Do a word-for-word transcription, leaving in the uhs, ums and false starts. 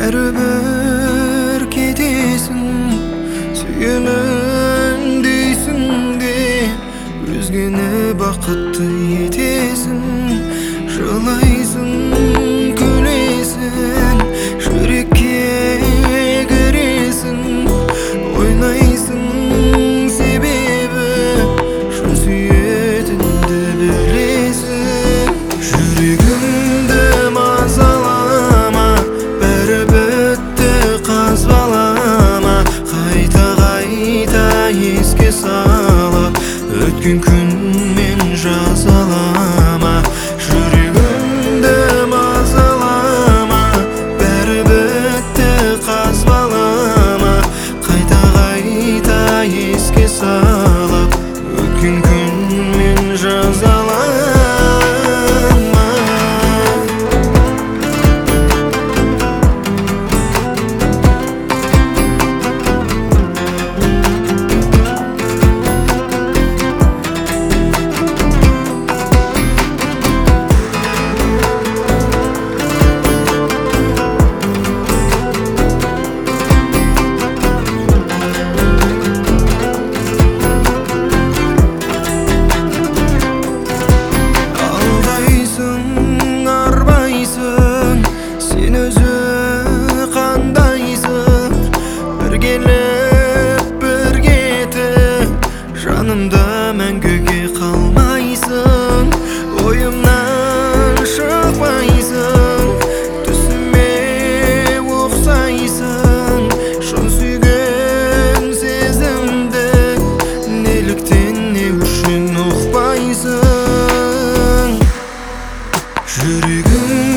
Bәрібір кетесің, сүйемін дейсің де, өзгені бақытты етесің. Жылайсың, күлесің, жүрекке кіресің, ойнайсың себебі шын сүйетінді білесің. Жүрегімді мазалама, бәрі бітті қазбалама, қайта-қайта еске салып өткен күнмен жазалама. Жүрегімді мазалама, бәрі бітті қазбалама, қайта-қайта еске салып өткен күнмен жазалама. Сен өзі қандайсың, бір келіп бір кетіп, жанымда мәңгіге қалмайсың. Ойымнан шықпайсың, түсіме ұқсайсың, шын сүйген сезімді неліктен не үшін ұқпайсың. Жүрегім